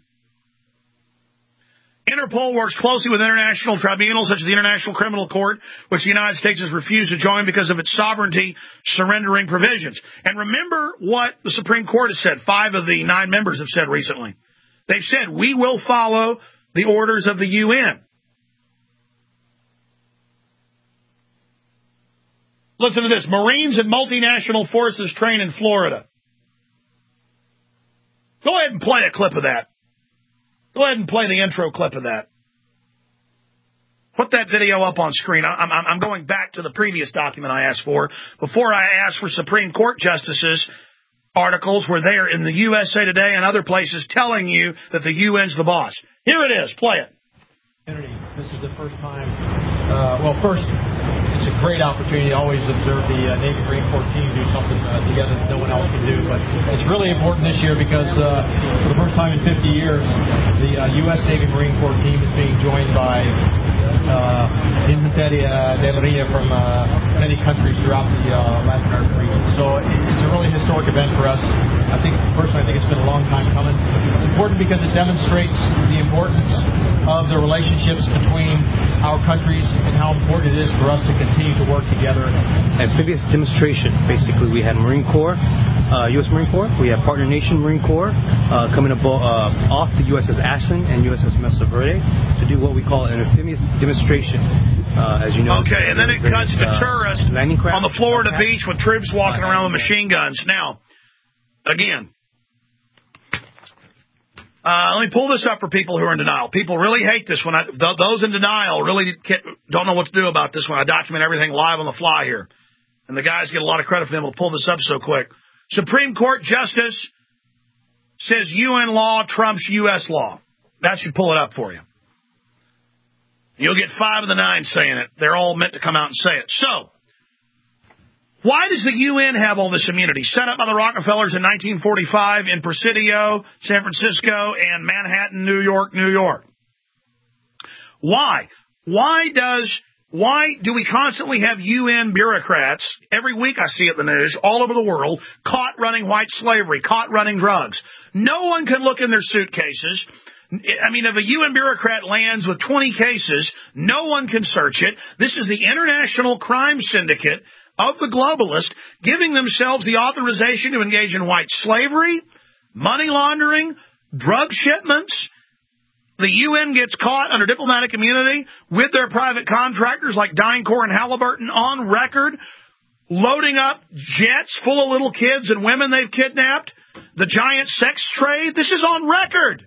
Interpol works closely with international tribunals such as the International Criminal Court, which the United States has refused to join because of its sovereignty surrendering provisions. And remember what the Supreme Court has said. 5 of the 9 members have said recently. They've said, we will follow the orders of the UN. Listen to this. Marines and multinational forces train in Florida. Go ahead and play a clip of that. Go ahead and play the intro clip of that. Put that video up on screen. I'm going back to the previous document I asked for. Before I asked for Supreme Court justices, articles were there in the USA Today and other places telling you that the UN's the boss. Here it is. Play it. This is the first time. First, it's a great opportunity to always observe the Navy Marine Corps team do something together that no one else can do. But it's really important this year because for the first time in 50 years, the U.S. Navy Marine Corps team is being joined by Infanteria de Marina from many countries throughout the Latin American region. So it's a really historic event for us. I think it's been a long time coming. It's important because it demonstrates the importance of the relationships between our countries and how important it is for us to continue to work together. Amphibious demonstration. Basically, we had Marine Corps, U.S. Marine Corps. We have partner nation Marine Corps coming off the USS Ashland and USS Mesa Verde to do what we call an amphibious demonstration. As you know. Okay, and then it cuts to tourists on the Florida beach with troops walking around with machine guns. Now, again, let me pull this up for people who are in denial. People really hate this when those in denial really don't know what to do about this when I document everything live on the fly here. And the guys get a lot of credit for them to pull this up so quick. Supreme Court Justice says UN law trumps U.S. law. That should pull it up for you. You'll get 5 of the 9 saying it. They're all meant to come out and say it. So, why does the UN have all this immunity? Set up by the Rockefellers in 1945 in Presidio, San Francisco, and Manhattan, New York, New York. Why? Why do we constantly have UN bureaucrats, every week I see it in the news, all over the world, caught running white slavery, caught running drugs? No one can look in their suitcases. I mean, if a UN bureaucrat lands with 20 cases, no one can search it. This is the international crime syndicate of the globalists giving themselves the authorization to engage in white slavery, money laundering, drug shipments. The UN gets caught under diplomatic immunity with their private contractors like DynCorp and Halliburton on record, loading up jets full of little kids and women they've kidnapped. The giant sex trade. This is on record.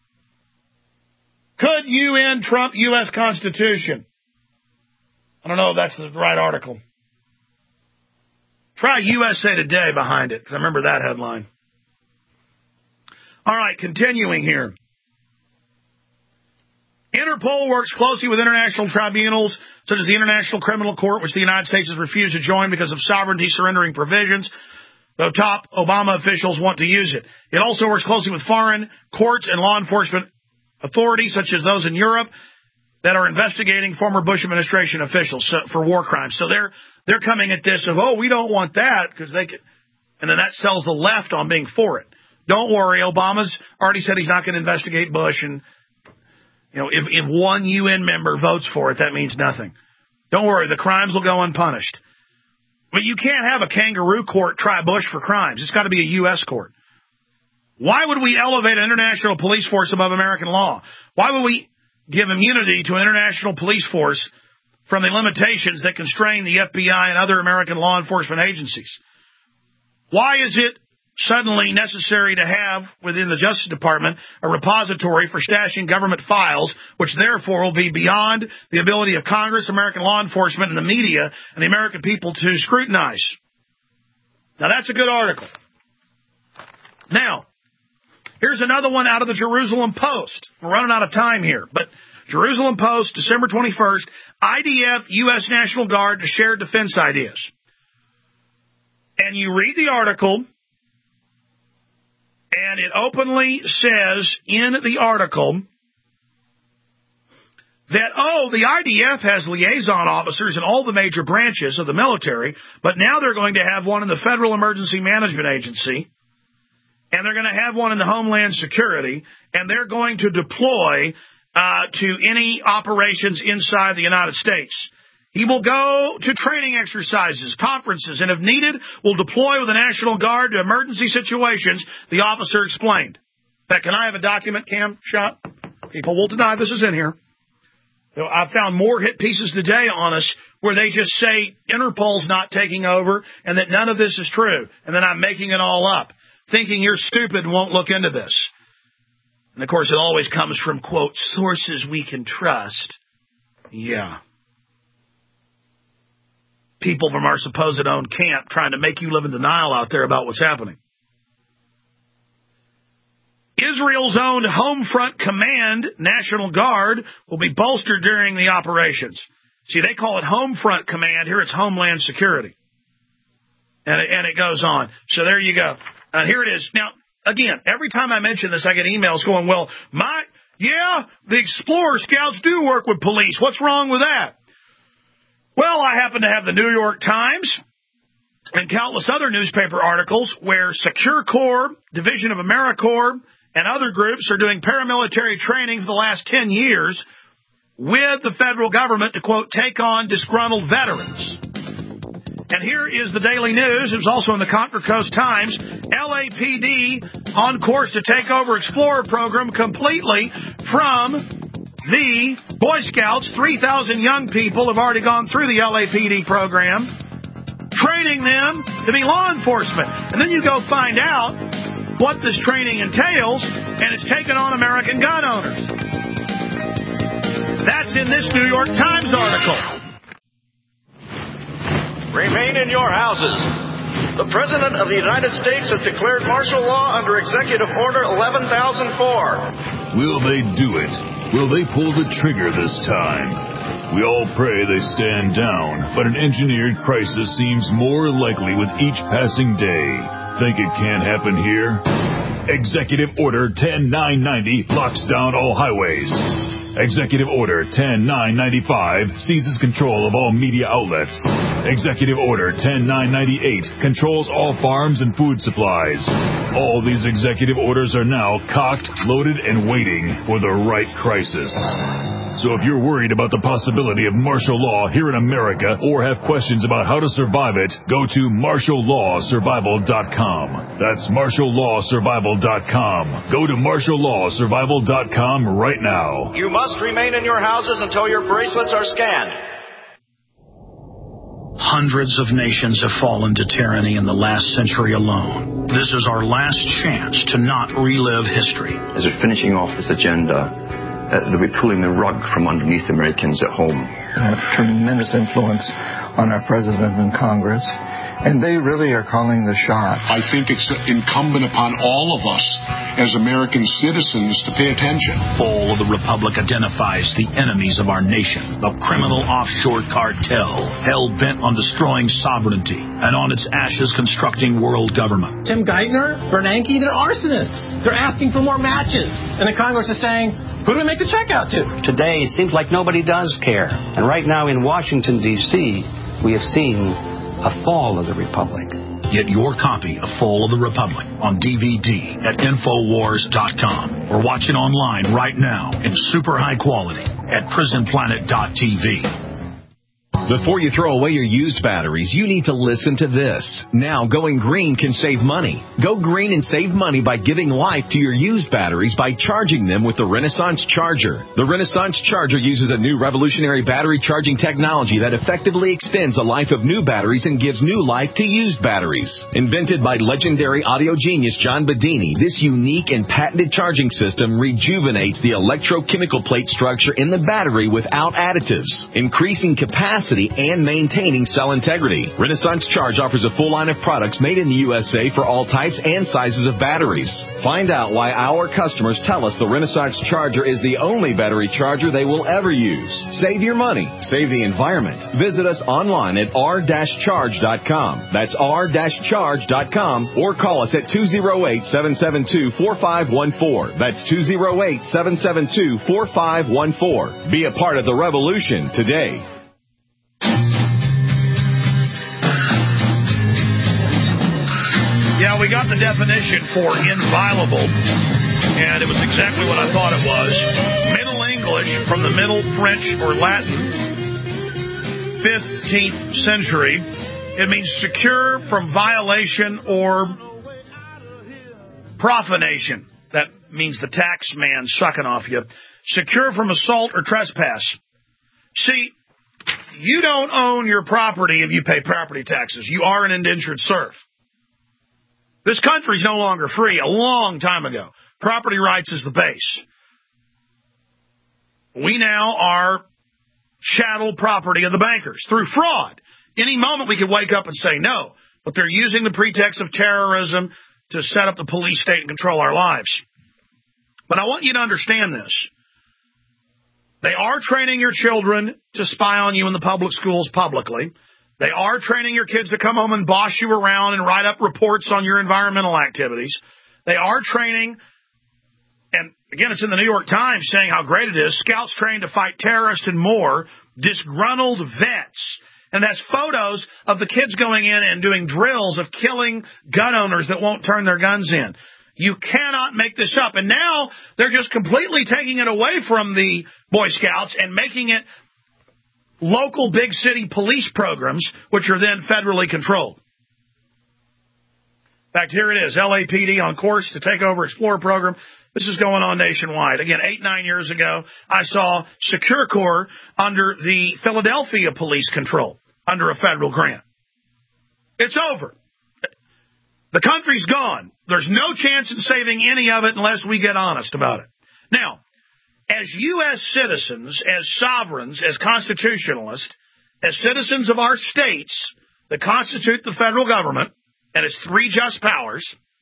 Could UN trump U.S. Constitution? I don't know if that's the right article. Try USA Today behind it, because I remember that headline. All right, continuing here. Interpol works closely with international tribunals, such as the International Criminal Court, which the United States has refused to join because of sovereignty surrendering provisions, though top Obama officials want to use it. It also works closely with foreign courts and law enforcement authorities, such as those in Europe, that are investigating former Bush administration officials for war crimes. So they're coming at this of, we don't want that, because they could, and then that sells the left on being for it. Don't worry, Obama's already said he's not going to investigate Bush, and if one UN member votes for it, that means nothing. Don't worry, the crimes will go unpunished. But you can't have a kangaroo court try Bush for crimes. It's got to be a U.S. court. Why would we elevate an international police force above American law? Why would we give immunity to an international police force from the limitations that constrain the FBI and other American law enforcement agencies? Why is it suddenly necessary to have within the Justice Department a repository for stashing government files, which therefore will be beyond the ability of Congress, American law enforcement, and the media and the American people to scrutinize? Now, that's a good article. Now, here's another one out of the Jerusalem Post. We're running out of time here, but Jerusalem Post, December 21st, IDF, U.S. National Guard to share defense ideas. And you read the article, and it openly says in the article that, the IDF has liaison officers in all the major branches of the military, but now they're going to have one in the Federal Emergency Management Agency, and they're going to have one in the Homeland Security, and they're going to deploy to any operations inside the United States. He will go to training exercises, conferences, and if needed, will deploy with the National Guard to emergency situations, the officer explained. In fact, can I have a document cam shot? People will deny this is in here. I've found more hit pieces today on us where they just say Interpol's not taking over and that none of this is true, and then I'm making it all up, thinking you're stupid and won't look into this. And, of course, it always comes from, quote, sources we can trust. Yeah. People from our supposed own camp trying to make you live in denial out there about what's happening. Israel's own Homefront Command, National Guard, will be bolstered during the operations. See, they call it Homefront Command. Here it's Homeland Security. And it goes on. So there you go. Here it is. Now, again, every time I mention this, I get emails going, well, the Explorer Scouts do work with police. What's wrong with that? Well, I happen to have the New York Times and countless other newspaper articles where Secure Corps, Division of AmeriCorps, and other groups are doing paramilitary training for the last 10 years with the federal government to, quote, take on disgruntled veterans. And here is the Daily News. It was also in the Contra Coast Times. LAPD on course to take over Explorer program completely from the Boy Scouts. 3,000 young people have already gone through the LAPD program, training them to be law enforcement. And then you go find out what this training entails, and it's taken on American gun owners. That's in this New York Times article. Remain in your houses. The President of the United States has declared martial law under Executive Order 11,004. Will they do it? Will they pull the trigger this time? We all pray they stand down, but an engineered crisis seems more likely with each passing day. Think it can't happen here? Executive Order 10990 locks down all highways. Executive Order 10995 seizes control of all media outlets. Executive Order 10998 controls all farms and food supplies. All these executive orders are now cocked, loaded, and waiting for the right crisis. So if you're worried about the possibility of martial law here in America or have questions about how to survive it, go to martiallawsurvival.com. That's martiallawsurvival.com. Go to martiallawsurvival.com right now. You must remain in your houses until your bracelets are scanned. Hundreds of nations have fallen to tyranny in the last century alone. This is our last chance to not relive history. As we're finishing off this agenda, that we're pulling the rug from underneath Americans at home. They have tremendous influence on our president and Congress, and they really are calling the shots. I think it's incumbent upon all of us as American citizens to pay attention. Fall of the Republic identifies the enemies of our nation, the criminal offshore cartel, hell-bent on destroying sovereignty, and on its ashes constructing world government. Tim Geithner, Bernanke, they're arsonists. They're asking for more matches. And the Congress is saying, who do we make the check out to? Today, it seems like nobody does care. And right now in Washington, D.C., we have seen a fall of the Republic. Get your copy of Fall of the Republic on DVD at Infowars.com or watch it online right now in super high quality at PrisonPlanet.tv. Before you throw away your used batteries, you need to listen to this. Now, going green can save money. Go green and save money by giving life to your used batteries by charging them with the Renaissance Charger. The Renaissance Charger uses a new revolutionary battery charging technology that effectively extends the life of new batteries and gives new life to used batteries. Invented by legendary audio genius John Bedini, this unique and patented charging system rejuvenates the electrochemical plate structure in the battery without additives, increasing capacity and maintaining cell integrity. Renaissance Charge offers a full line of products made in the USA for all types and sizes of batteries. Find out why our customers tell us the Renaissance Charger is the only battery charger they will ever use. Save your money. Save the environment. Visit us online at r-charge.com. That's r-charge.com or call us at 208-772-4514. That's 208-772-4514. Be a part of the revolution today. Yeah, we got the definition for inviolable, and it was exactly what I thought it was. Middle English from the Middle French or Latin, 15th century. It means secure from violation or profanation. That means the tax man sucking off you. Secure from assault or trespass. See, you don't own your property if you pay property taxes. You are an indentured serf. This country's no longer free. A long time ago. Property rights is the base. We now are chattel property of the bankers through fraud. Any moment we could wake up and say no, but they're using the pretext of terrorism to set up the police state and control our lives. But I want you to understand this. They are training your children to spy on you in the public schools publicly. They are training your kids to come home and boss you around and write up reports on your environmental activities. They are training, and again, it's in the New York Times saying how great it is, scouts trained to fight terrorists and more, disgruntled vets. And that's photos of the kids going in and doing drills of killing gun owners that won't turn their guns in. You cannot make this up. And now they're just completely taking it away from the Boy Scouts and making it local big city police programs, which are then federally controlled. In fact, here it is, LAPD on course to take over Explorer program. This is going on nationwide. Again, 8-9 years ago, I saw Secure Corps under the Philadelphia police control, under a federal grant. It's over. The country's gone. There's no chance in saving any of it unless we get honest about it. Now, as U.S. citizens, as sovereigns, as constitutionalists, as citizens of our states that constitute the federal government and its three just powers,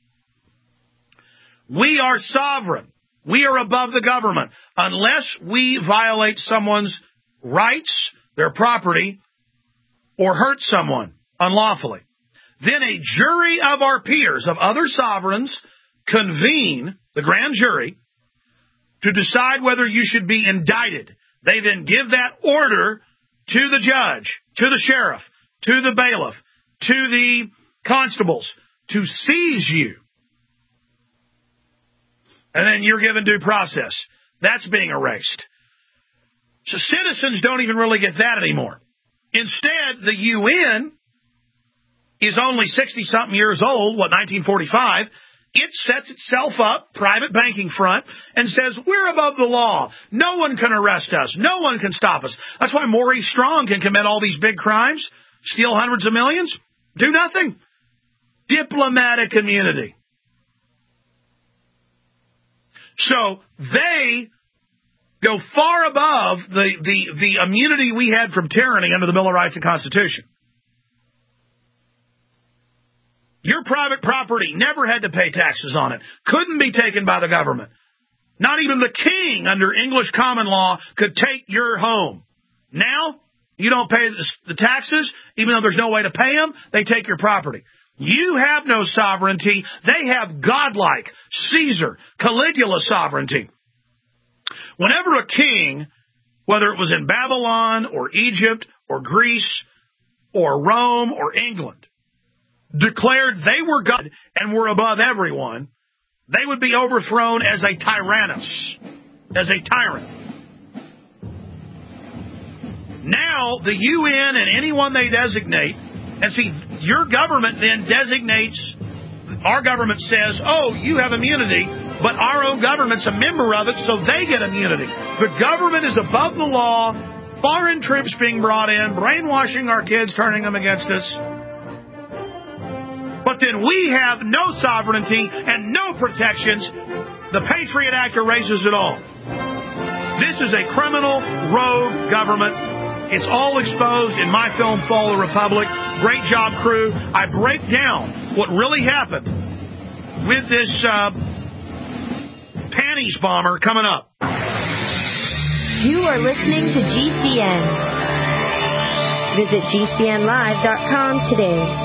we are sovereign. We are above the government unless we violate someone's rights, their property, or hurt someone unlawfully. Then a jury of our peers, of other sovereigns, convene, the grand jury, to decide whether you should be indicted. They then give that order to the judge, to the sheriff, to the bailiff, to the constables, to seize you. And then you're given due process. That's being erased. So citizens don't even really get that anymore. Instead, the UN is only 60-something years old, 1945. It sets itself up, private banking front, and says, we're above the law. No one can arrest us. No one can stop us. That's why Maurice Strong can commit all these big crimes, steal hundreds of millions, do nothing. Diplomatic immunity. So they go far above the immunity we had from tyranny under the Bill of Rights and Constitution. Your private property never had to pay taxes on it. Couldn't be taken by the government. Not even the king under English common law could take your home. Now, you don't pay the taxes, even though there's no way to pay them, they take your property. You have no sovereignty. They have godlike, Caesar, Caligula sovereignty. Whenever a king, whether it was in Babylon or Egypt or Greece or Rome or England, declared they were God and were above everyone, they would be overthrown as a tyrannus, as a tyrant. Now, the UN and anyone they designate, and see, your government then designates, our government says, oh, you have immunity, but our own government's a member of it, so they get immunity. The government is above the law, foreign troops being brought in, brainwashing our kids, turning them against us. But then we have no sovereignty and no protections. The Patriot Act erases it all. This is a criminal, rogue government. It's all exposed in my film, Fall of the Republic. Great job, crew. I break down what really happened with this panties bomber coming up. You are listening to GCN. Visit GCNlive.com today.